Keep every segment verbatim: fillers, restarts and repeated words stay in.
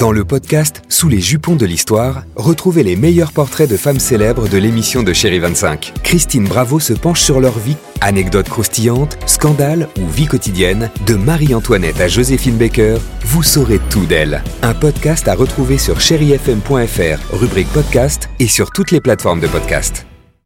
Dans le podcast Sous les jupons de l'histoire, retrouvez les meilleurs portraits de femmes célèbres de l'émission de Chérie vingt-cinq. Christine Bravo se penche sur leur vie, anecdotes croustillantes, scandales ou vie quotidienne. De Marie-Antoinette à Joséphine Baker, vous saurez tout d'elle. Un podcast à retrouver sur chéri f m point f r, rubrique podcast et sur toutes les plateformes de podcast.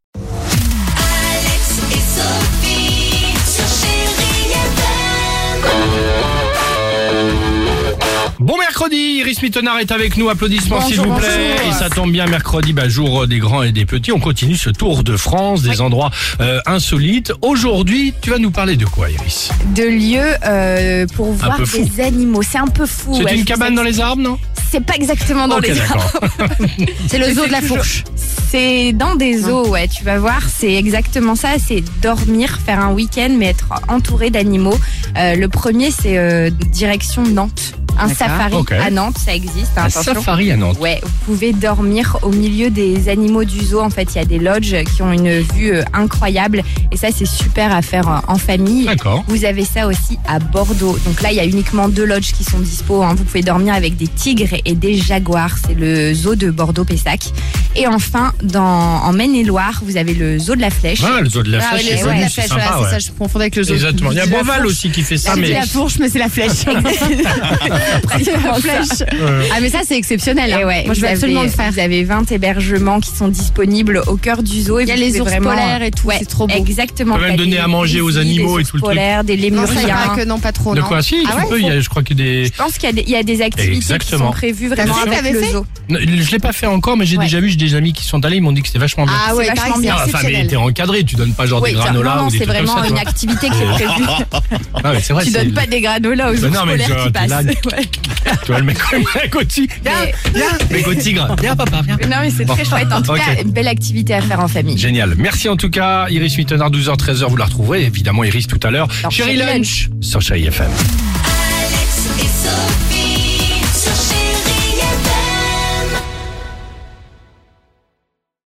Bon mercredi, Iris Mittenard est avec nous, applaudissements Bonjour, s'il vous plaît. bonjour. Et ça tombe bien, mercredi, bah, jour des grands et des petits. On continue ce tour de France, des endroits euh, insolites. Aujourd'hui, tu vas nous parler de quoi, Iris? De lieux euh, pour voir peu fou. des animaux. C'est un peu fou. C'est ouais, une je cabane sais dans que les arbres, non? C'est pas exactement dans Ok, les d'accord. arbres. C'est le Mais zoo c'est de la toujours- Fourche. C'est dans des zoos, ouais, tu vas voir, c'est exactement ça, c'est dormir, faire un week-end, mais être entouré d'animaux. Euh, le premier, c'est euh, direction Nantes. Un D'accord. safari Ok. à Nantes, ça existe, hein, Un attention. safari à Nantes. Ouais, vous pouvez dormir au milieu des animaux du zoo. En fait, il y a des lodges qui ont une vue euh, incroyable. Et ça, c'est super à faire euh, en famille. D'accord. Vous avez ça aussi à Bordeaux. Donc là, il y a uniquement deux lodges qui sont dispo. Hein. Vous pouvez dormir avec des tigres et des jaguars. C'est le zoo de Bordeaux-Pessac. Et enfin, dans, en Maine-et-Loire, vous avez le zoo de la Flèche. Ah, le zoo de la Ah oui, Flèche, le c'est zoo de connu, la c'est Flèche, sympa, voilà, c'est ouais. ça, je confondais avec le zoo. Exactement. Il y a Je dis la Beauval Fourche. aussi qui fait ça, Je dis mais... la Fourche, mais c'est la Flèche. Exactement ça. Euh, Ah mais ça c'est exceptionnel. hein. Et ouais, Moi je vous veux absolument avez- le faire. Vous avez vingt hébergements qui sont disponibles au cœur du zoo. Et Il y a vous les pouvez ours vraiment- polaires et tout, Ouais, c'est trop beau. Exactement. On peut même T'as donner des à manger aux grizzlies, animaux des et ours tout le truc. polaires, des Non, ça il lémuriens. paraît que non pas trop. De non. quoi? Si, Ah tu ouais, peux, il y a- je crois qu'il y a des... Je pense qu'il y a des, il y a des activités Exactement. qui sont prévues vraiment vu que avec t'avais le fait zoo. Non, je l'ai pas fait encore, mais j'ai Ouais. déjà vu, j'ai des amis qui sont allés, ils m'ont dit que c'était vachement bien. Ah ouais, C'est pareil, vachement c'est bien. Ah, enfin, mais exceptionnel. t'es encadré, tu donnes pas genre Oui, des tiens, granolas non, non, ou des c'est trucs comme vraiment ça, une toi. activité qui est prévue. Ah, mais c'est vrai, Tu c'est- donnes pas des granolas aux Mais ours non, mais polaires genre, qui t'es passent. là, Ouais. Tu vois le mec comme un côté. Viens, Mais- viens, mec au tigre. Viens, papa, viens. Non, mais c'est Bon. très chouette. En tout Ok. cas, une belle activité à faire en famille. Génial. Merci en tout cas, Iris Mittenard, douze heures treize heures, vous la retrouverez. Évidemment, Iris tout à l'heure. Dans Chérie Chérie Lunch sur Chérie F M. Alex et Sophie.